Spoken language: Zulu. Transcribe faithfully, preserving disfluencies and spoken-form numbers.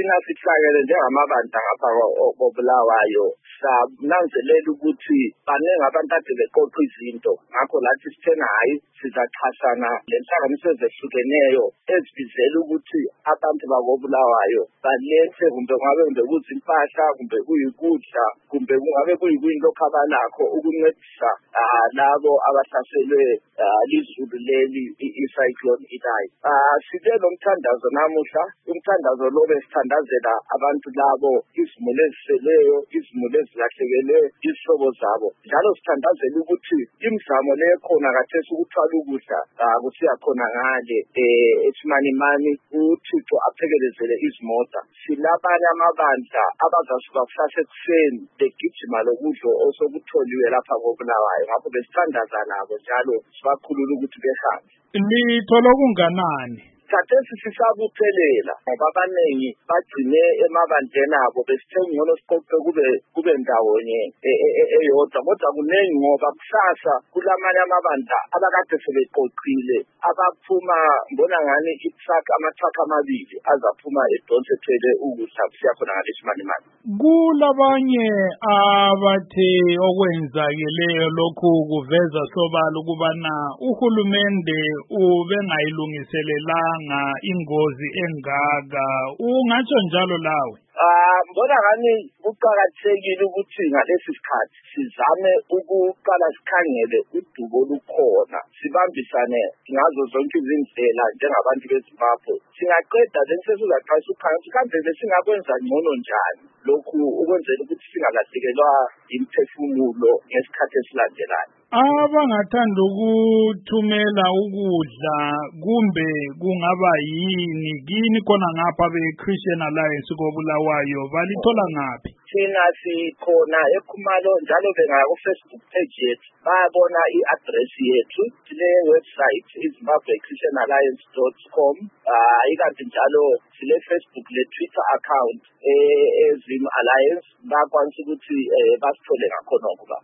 thina sihlakele njengamabandla ngapha koBulawayo sananzelela ukuthi baningi abantu ade beqoqa izinto ngakho lathi sithena hayi sizaxhasana lenhlanganiso ezehlukeneyo ezibizela ukuthi abantu bakoBulawayo balethe kumbe ngabe kumbe kuzimpahla kumbe kuyikudla kumbe kungabe kuyikuyini lokho abanakho ukuncedisa labo abahlaselwe lizulu leli i-cyclone Idai. Sike lo mthandazo namuhla umthandazo lo besithandazela abantu labo izimuli eziseleyo izimuli ezilahlekelwe izihlobo zabo njalo sithandazela ukuthi imizamo lekhona kathesi ukuthwala ukudla kusiya khona ngale eSimanimani uThixo aphekelezele izimota silabanye amabandla abazasuka kusasa ekuseni begijima lokudla osokutholiwe lapha koBulawayo ngakho besithandaza nabo njalo sibakhulula ukuthi behambe. Nithola kunganani? Khathesi sisabuthelela ngoba abaningi bagcine emabandleni abo besithe ngcono siqoqe kube kube ndawonye eyodwa kodwa kuningi ngoba kusasa kulamanye amabandla abakade sebeqoqile abaphuma mbona ngani itruck amatruck amabili azaphuma edonse ethwele ukudla kusiya khona ngaleSimanimani. Kulabanye abathe okwenzakeleyo lokhu kuveza sobala ukubana uhulumende ubengayilungiselelanga ingozi engaka ungatsho njalo lawe? Ah mbona ngani kuqhakathekile ukuthi ngalesi sikhathi sizame ukuqala sikhangele udubo olukhona sibambisane ngazo zonke izindlela njengabantu beZimbabwe singaqeda bese sizaqala ukukhangela kambe besingakwenza ngcono njani lokhu ukwenzela ukuthi singalahlekelwa imphefumulo ngesikhathi esilandelayo. Abangathanda ukuthumela ukudla kumbe kungaba yini kini khona ngapha be-Christian Alliance koBulawayo balithola ngaphi? Thina sikhona eKhumalo njalo bengaya ku-Facebook page yethu bayabona i-address yethu sile website izimbabwe christian alliance dot com ikanti njalo sile Facebook le Twitter account eZim Alliance bakwanisa ukuthi basithole ngakhona ukuba